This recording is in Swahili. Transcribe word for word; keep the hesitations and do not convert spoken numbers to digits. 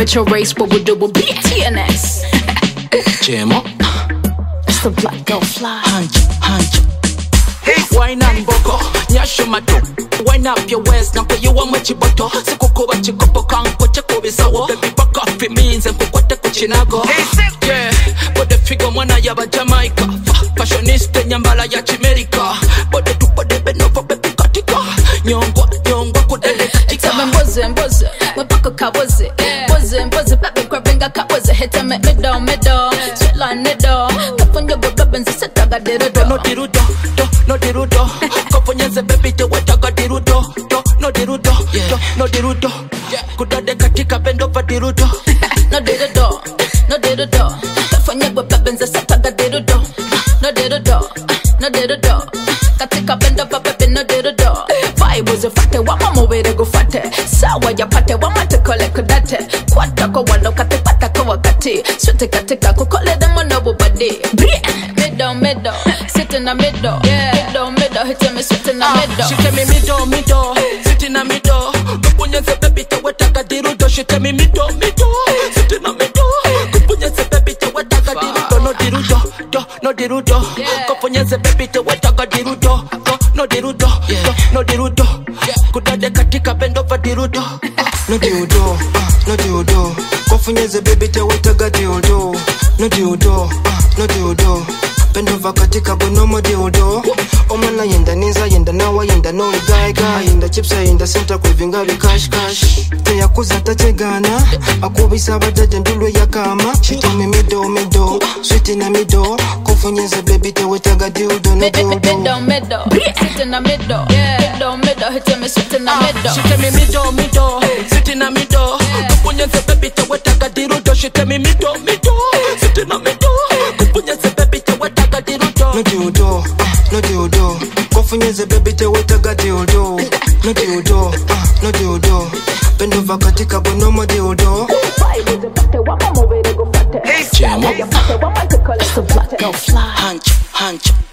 Bet your race, what we do will be T N S. Chemo. It's the black girl fly. Hunch, hunch. Hey, wine and boko. Nyasho mato. Wine up your waist. Nampo you want much butter. Sikuko bachi kopo kanko chako bisawo. Baby back up it means and kukwate kuchinago. Yeah, but the figure mwana yaba Jamaica. Fashionista nyambala ya Chimerika. But the tupo de benovo baby katika. Nyongwa, nyongwa kudele katika. It's a mboze, mboze. Mapako kaboze. Mboze, mboze. Baby grabbing a kaboze. Hit me middle, middle. Sweet line middle. Kapunyo go rubbing se setaga dirudo. No dirudo, do, no dirudo. Kapunyo baby te wetaga dirudo. Do, no dirudo, do, no dirudo. Kudade katika bendo pa dirudo. No dirudo, no dirudo. Kapunyo go rubbing se setaga dirudo. No dirudo, no dirudo. Katika bendo pa baby no dirudo. Vibe was a fate, wama mwere go fate. Sawa ya pate, wama te kole kudate. Kwata kwa wano kate pata kwa wakati. Sote katika kukole demo no bubadi. Middle, middle, sit in the middle. Middle, middle, hit me sit in the middle. She tell me middle, middle, sit in the middle. Kupunya se baby te wataka dirudo. She tell me middle, middle, sit in the middle. Kupunya se baby te wataka dirudo. No dirudo, do, no dirudo. Kupunya se baby te wataka dirudo. Do, no dirudo, do, no dirudo. Kudade katika bendo pa dirudo. No dirudo, no dirudo. Kupunya se baby te wataka dirudo. No dirudo, no dirudo. Bendo vakatika bonomo dirudo. Omana yenda ninza yenda nawa yenda no ligaiga. Yenda chipsa yenda center kwevinga bi cash cash. Teyakuza tategana. Akubisa badade ndulu ya kama. She tell me middle middle. Sweet in the middle. Kufunyeze baby te wetaga dirudo no dirudo. Middle, middle, sit in the middle. Middle, middle, hit me sit in the middle. She tell me middle, middle, sit in the middle. Kupunyeze baby te wetaga dirudo. She tell me middle, middle, sit in the middle. Kupunyeze baby te wetaga dirudo. No dirudo, no dirudo. Kufunyeze baby te wetaga dirudo. No dirudo, no dirudo. Bendo vakatika bonomo dirudo. Chemo. It's the black girl fly. Hunch, hunch.